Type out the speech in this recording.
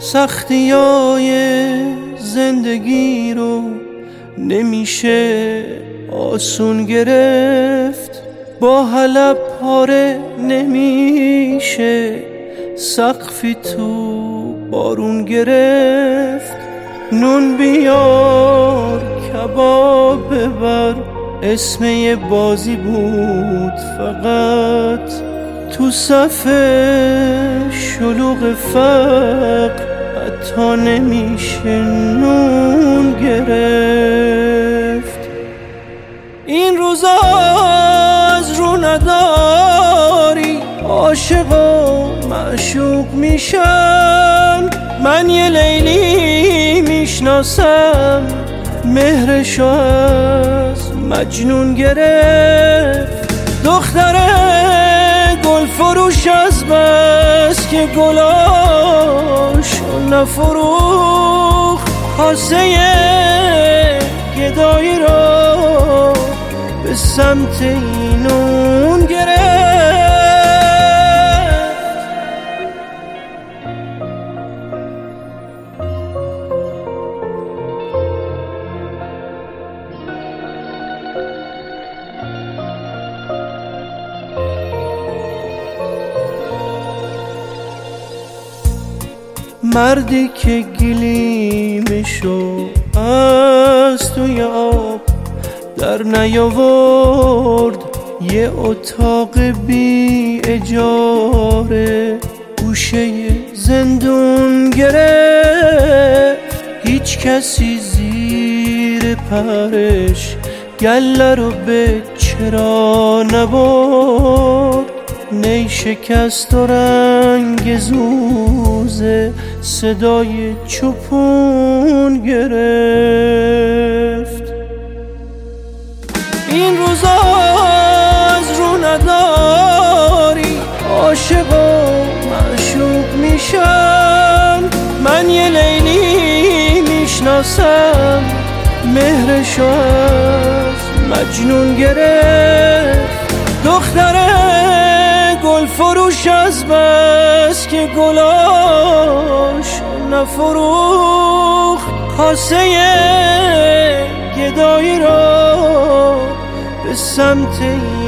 سختیای زندگی رو نمیشه آسون گرفت، با حلب پاره نمیشه سقفی تو بارون گرفت. نون بیار کباب ببر اسم یه بازی بود فقط، تو صف شلوغ فقر حتی نمیشه نون گرفت. این روزا از رو نداری عاشق و معشوق میشن، من یه لیلی میشناسم مهرشو از مجنون گرفت. دختره گل فروش از بس که گلاشو نفروخت، کاسه گدایی رو به سمت اینون گرفت. مردی که گلیمشو از توی آب در نیاورد، یه اتاق بی اجاره گوشه زندون گرفت. هیچ کسی زیر پرش گله رو به چرا نبرد، نی شکست و رنگ زوزه صدای چوپون گرفت. این روزا از رو نداری عاشق و معشوق میشن، من یه لیلی میشناسم مهرشو از مجنون گرفت. دختره گل فروش از بس که گلاش نفروخت، کاسه گدایی رو به سمت